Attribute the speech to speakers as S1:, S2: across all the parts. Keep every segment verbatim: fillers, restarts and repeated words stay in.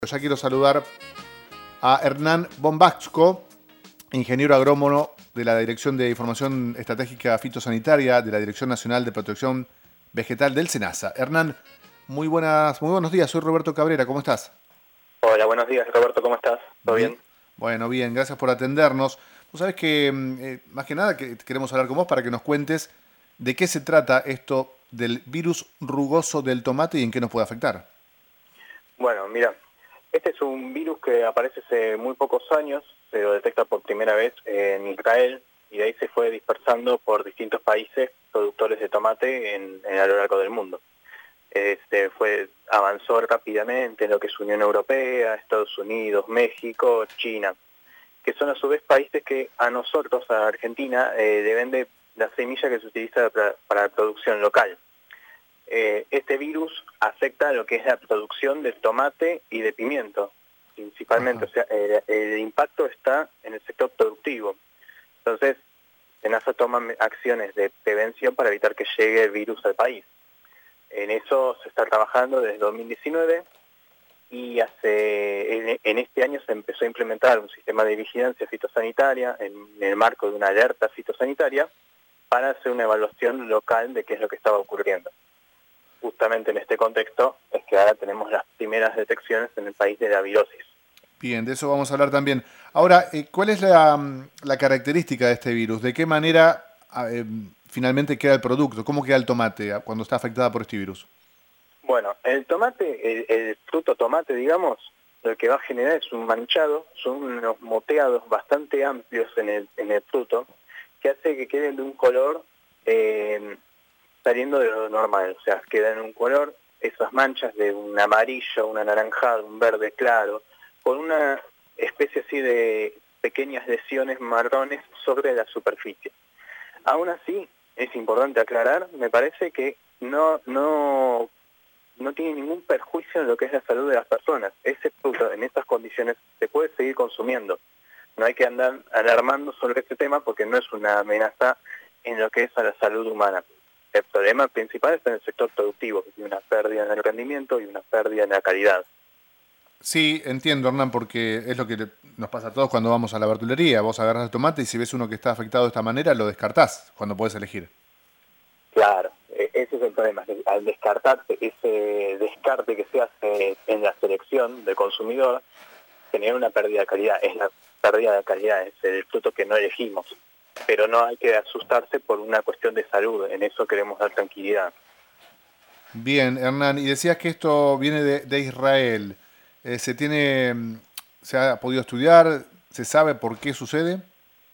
S1: Ya quiero saludar a Hernán Bombaxco, ingeniero agrónomo de la Dirección de Información Estratégica Fitosanitaria de la Dirección Nacional de Protección Vegetal del SENASA. Hernán, muy buenas, muy buenos días. Soy Roberto Cabrera. ¿Cómo estás?
S2: Hola, buenos días, Roberto. ¿Cómo estás? ¿Todo
S1: Bien.
S2: bien?
S1: Bueno, bien. Gracias por atendernos. Vos sabés que, eh, más que nada, que queremos hablar con vos para que nos cuentes de qué se trata esto del virus rugoso del tomate y en qué nos puede afectar.
S2: Bueno, mira, este es un virus que aparece hace muy pocos años, se lo detecta por primera vez en Israel y de ahí se fue dispersando por distintos países productores de tomate en, en a lo largo del mundo. Este fue avanzó rápidamente en lo que es Unión Europea, Estados Unidos, México, China, que son a su vez países que a nosotros, a Argentina, eh, deben de la semilla que se utiliza para, para la producción local. Eh, este virus afecta lo que es la producción de tomate y de pimiento, principalmente.
S1: Ajá.
S2: O sea, el, el impacto está en el sector productivo. Entonces, SENASA toma acciones de prevención para evitar que llegue el virus al país. En eso se está trabajando desde dos mil diecinueve y hace en, en este año se empezó a implementar un sistema de vigilancia fitosanitaria en, en el marco de una alerta fitosanitaria para hacer una evaluación local de qué es lo que estaba ocurriendo. Justamente en este contexto es que ahora tenemos las primeras detecciones en el país de la virosis.
S1: Bien, de eso vamos a hablar también. Ahora, eh, ¿cuál es la, mm, la característica de este virus? ¿De qué manera ah, eh, finalmente queda el producto? ¿Cómo queda el tomate ah, cuando está afectada por este virus?
S2: Bueno, el tomate, el, el fruto tomate, digamos, lo que va a generar es un manchado, son unos moteados bastante amplios en el, en el fruto, que hace que queden de un color eh, saliendo de lo normal, o sea, quedan en un color, esas manchas de un amarillo, un anaranjado, un verde claro, con una especie así de pequeñas lesiones marrones sobre la superficie. Aún así, es importante aclarar, me parece que no, no, no tiene ningún perjuicio en lo que es la salud de las personas. Ese fruto, en estas condiciones, se puede seguir consumiendo. No hay que andar alarmando sobre este tema porque no es una amenaza en lo que es a la salud humana. El problema principal está en el sector productivo, que tiene una pérdida en el rendimiento y una pérdida en la calidad.
S1: Sí, entiendo, Hernán, porque es lo que le- nos pasa a todos cuando vamos a la verdulería. Vos agarrás el tomate y si ves uno que está afectado de esta manera, lo descartás cuando podés elegir.
S2: Claro, e- ese es el problema, que al descartarse, ese descarte que se hace en la selección del consumidor, genera una pérdida de calidad. Es la pérdida de calidad, es el fruto que no elegimos. Pero no hay que asustarse por una cuestión de salud, en eso queremos dar tranquilidad.
S1: Bien, Hernán, y decías que esto viene de, de Israel. Eh, ¿se tiene, mm, se ha podido estudiar? ¿Se sabe por qué sucede?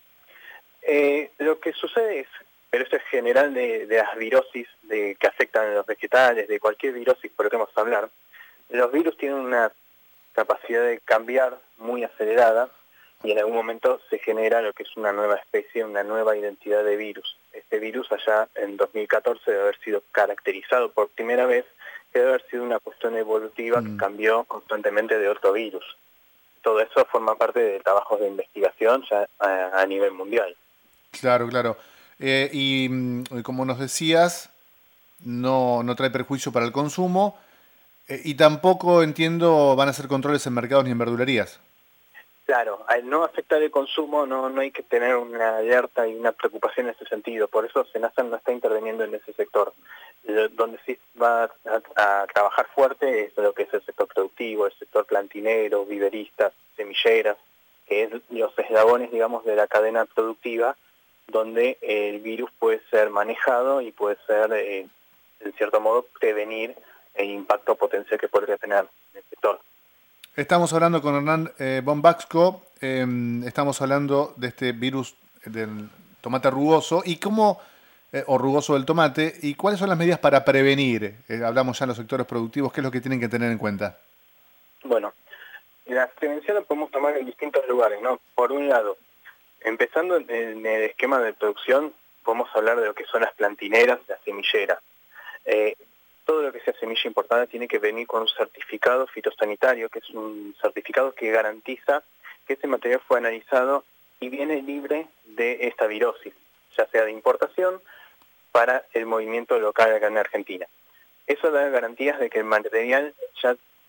S2: Eh, lo que sucede es, pero esto es general de, de las virosis de, que afectan a los vegetales, de cualquier virosis por lo que vamos a hablar, los virus tienen una capacidad de cambiar muy acelerada y en algún momento se genera lo que es una nueva especie, una nueva identidad de virus. Este virus allá en dos mil catorce debe haber sido caracterizado por primera vez, que debe haber sido una cuestión evolutiva que
S1: Mm,
S2: cambió constantemente de otro virus. Todo eso forma parte de trabajos de investigación ya a, a nivel mundial.
S1: claro, claro. Eh, y mm, como nos decías, no, no trae perjuicio para el consumo. Eh, y tampoco entiendo van a hacer controles en mercados ni en verdulerías.
S2: Claro, al no afectar el consumo no, no hay que tener una alerta y una preocupación en ese sentido, por eso SENASA no está interviniendo en ese sector. Lo- donde sí va a, a trabajar fuerte es lo que es el sector productivo, el sector plantinero, viveristas, semilleras, que es los eslabones, digamos, de la cadena productiva, donde el virus puede ser manejado y puede ser, eh, en cierto modo, prevenir el impacto potencial que podría tener en el sector.
S1: Estamos hablando con Hernán eh, Bombaxco, eh, estamos hablando de este virus del tomate rugoso y cómo, eh, o rugoso del tomate, y cuáles son las medidas para prevenir. Eh, hablamos ya en los sectores productivos, qué es lo que tienen que tener en cuenta.
S2: Bueno, la prevención la podemos tomar en distintos lugares, ¿no? Por un lado, empezando en el esquema de producción, podemos hablar de lo que son las plantineras, las semilleras. Eh, todo lo que sea semilla importada tiene que venir con un certificado fitosanitario, que es un certificado que garantiza que ese material fue analizado y viene libre de esta virosis, ya sea de importación para el movimiento local acá en Argentina. Eso da garantías de que el material ya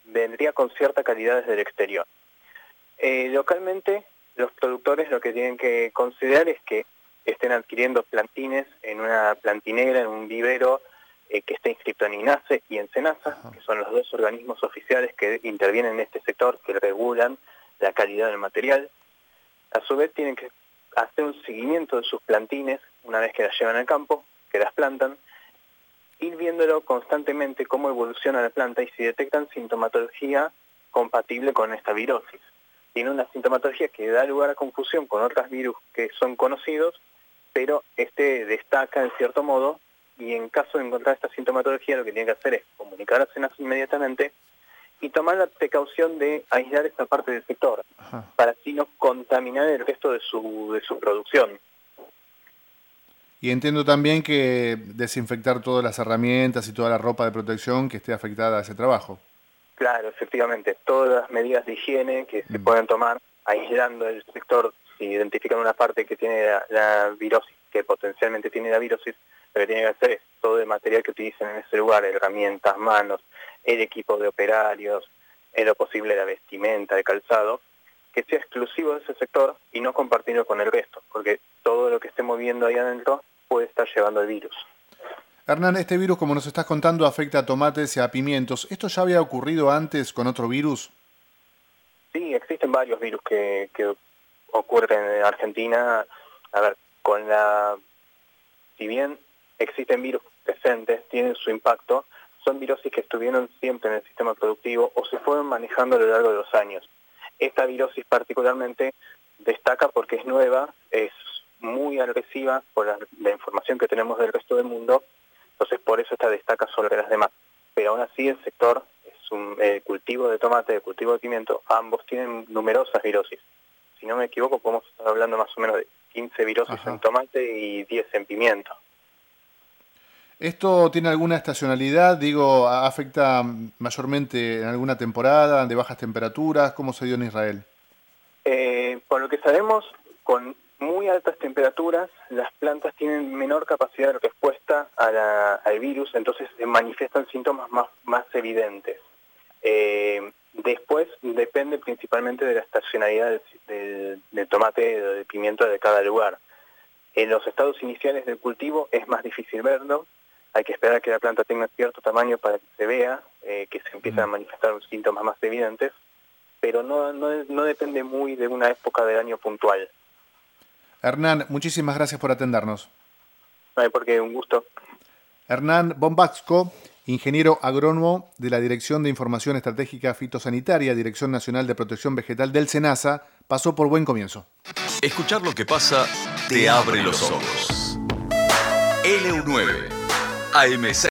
S2: vendría con cierta calidad desde el exterior. Eh, localmente, los productores lo que tienen que considerar es que estén adquiriendo plantines en una plantinera, en un vivero eh, que esté inscrito en INASE y en SENASA, que son los dos organismos oficiales que intervienen en este sector, que regulan la calidad del material. A su vez tienen que hacer un seguimiento de sus plantines una vez que las llevan al campo, que las plantan, ir viéndolo constantemente cómo evoluciona la planta y si detectan sintomatología compatible con esta virosis. Tiene una sintomatología que da lugar a confusión con otros virus que son conocidos, pero este destaca en cierto modo, y en caso de encontrar esta sintomatología lo que tiene que hacer es comunicar a SENASA inmediatamente y tomar la precaución de aislar esta parte del sector, Ajá. para así no contaminar el resto de su, de su producción.
S1: Y entiendo también que desinfectar todas las herramientas y toda la ropa de protección que esté afectada a ese trabajo.
S2: Claro, efectivamente, todas las medidas de higiene que mm. se pueden tomar, aislando el sector, si identifican una parte que tiene la, la virosis, que potencialmente tiene la virosis, lo que tienen que hacer es todo el material que utilicen en ese lugar, herramientas, manos, el equipo de operarios, en lo posible la vestimenta, el calzado, que sea exclusivo de ese sector y no compartirlo con el resto, porque todo lo que esté moviendo ahí adentro puede estar llevando el virus.
S1: Hernán, este virus, como nos estás contando, afecta a tomates y a pimientos. ¿Esto ya había ocurrido antes con otro virus?
S2: Sí, existen varios virus que, que ocurren en Argentina. A ver, con la... Si bien existen virus presentes, tienen su impacto, son virosis que estuvieron siempre en el sistema productivo o se fueron manejando a lo largo de los años. Esta virosis particularmente destaca porque es nueva, es muy agresiva por la, la información que tenemos del resto del mundo, entonces por eso esta destaca sobre las demás. Pero aún así el sector, es un eh, cultivo de tomate, el cultivo de pimiento, ambos tienen numerosas virosis. Si no me equivoco, podemos estar hablando más o menos de quince virosis Ajá. en tomate y diez en pimiento.
S1: ¿Esto tiene alguna estacionalidad? Digo, ¿afecta mayormente en alguna temporada, de bajas temperaturas? ¿Cómo se dio en Israel?
S2: Eh, por lo que sabemos, con muy altas temperaturas, las plantas tienen menor capacidad de respuesta a la, al virus, entonces se manifiestan síntomas más, más evidentes. Eh, después depende principalmente de la estacionalidad del, del, del tomate o del pimiento de cada lugar. En los estados iniciales del cultivo es más difícil verlo, hay que esperar a que la planta tenga cierto tamaño para que se vea, eh, que se empiecen a manifestar los síntomas más evidentes, pero no, no, no depende muy de una época del año puntual.
S1: Hernán, muchísimas gracias por atendernos.
S2: No hay por qué, un gusto.
S1: Hernán Bombaczko, ingeniero agrónomo de la Dirección de Información Estratégica Fitosanitaria, Dirección Nacional de Protección Vegetal del SENASA, pasó por Buen Comienzo.
S3: Escuchar lo que pasa te abre los ojos. L U nueve, A M seis.